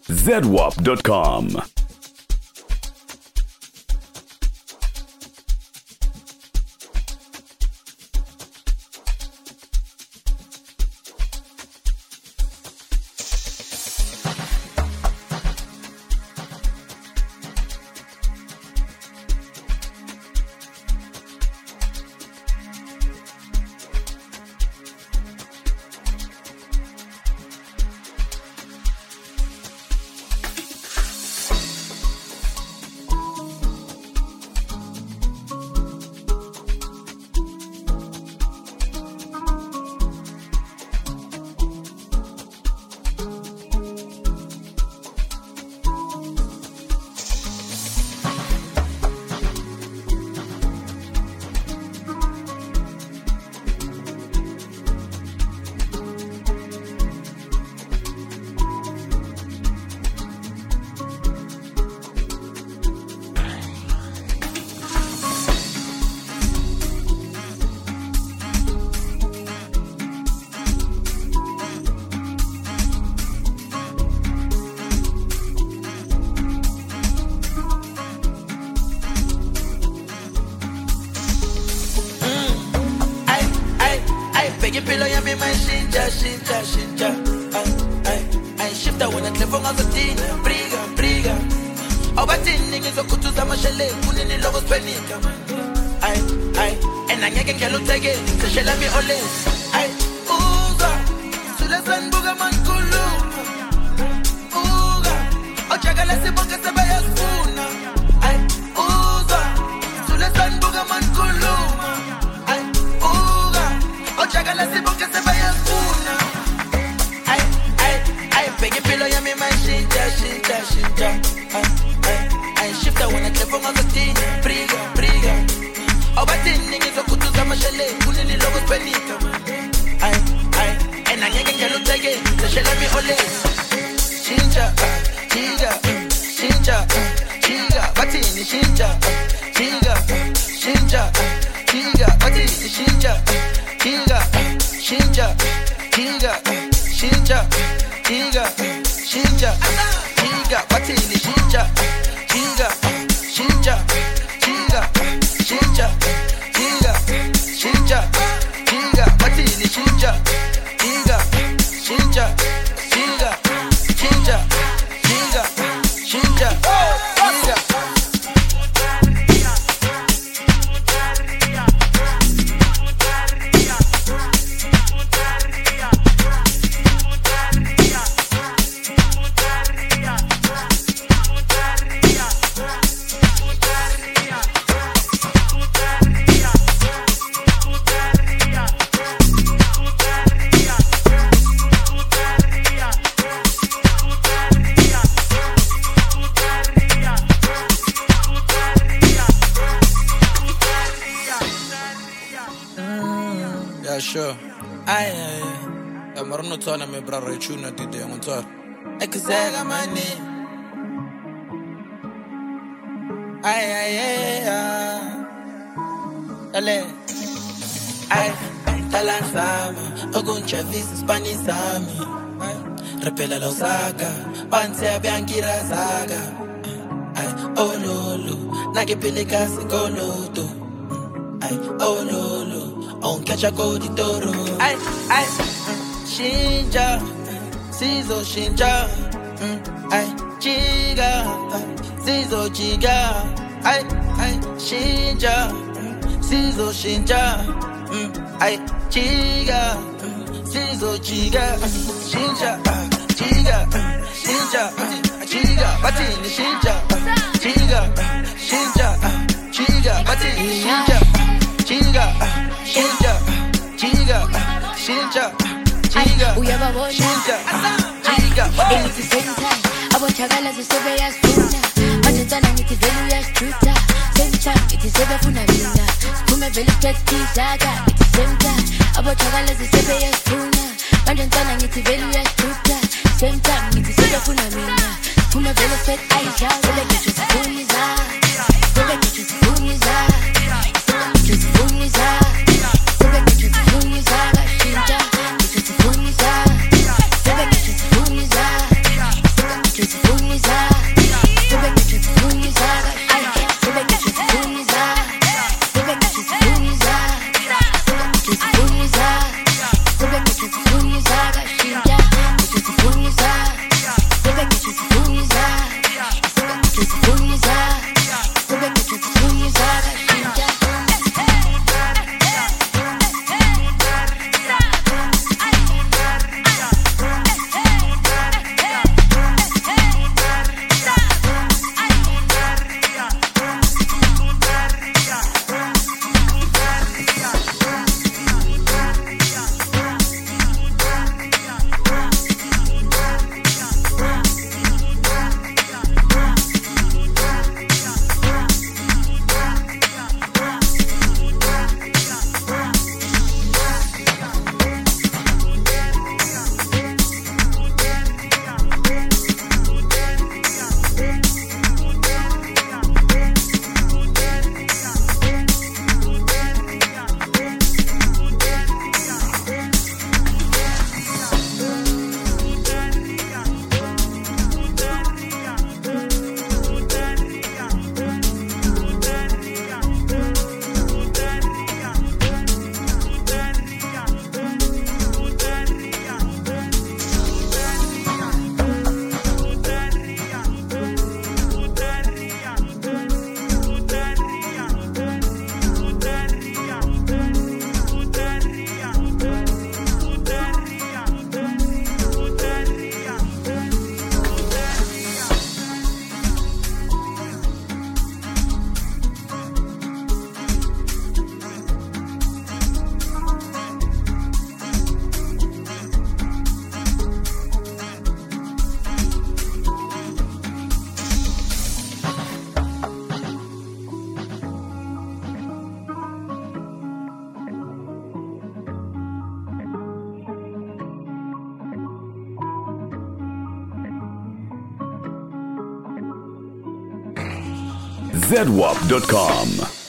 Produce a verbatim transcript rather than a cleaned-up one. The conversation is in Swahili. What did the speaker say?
Z W A P dot com. Sure. Aye, aye. I'm not going to me brother tuna today. I'm sorry. Exega money. Aye, aye, aye. Ale. Aye. Talan sama. Oguncha visi Spanish sami. Repela lo saga. Panse bianchira saga. Aye. Oh lolo. Nage pelika sigoloto. Aye. Oh lolo. On catch a go di toro. Ay, ay, Shinja, Sizo Shinja, ay, Chiga, Sizo Chiga, ay, ay, Shinja, Sizo Shinja, ay, Chiga, Sizo Chiga, Shinja, Chiga, Shinja, Chiga, Batini Shinja, Chiga, Shinja, Chiga, Batini Shinja, Chiga. Shinja, Chiga, Shinja, Chiga, Shinja, Chiga. It's the same time. I want Chagala to serve as Puna. I just don't need to value as Truta. Same time, it is ever Funamina. Kume Velicet Saga. It's the same time. I want Chagala to serve as Puna. I just don't need to value as Truta. Same time, it is ever Funamina. Kume Velicet Aisha. So they get you to Funiza. So they get you to Funiza. So they get you to Funiza. It's Z W A P dot com.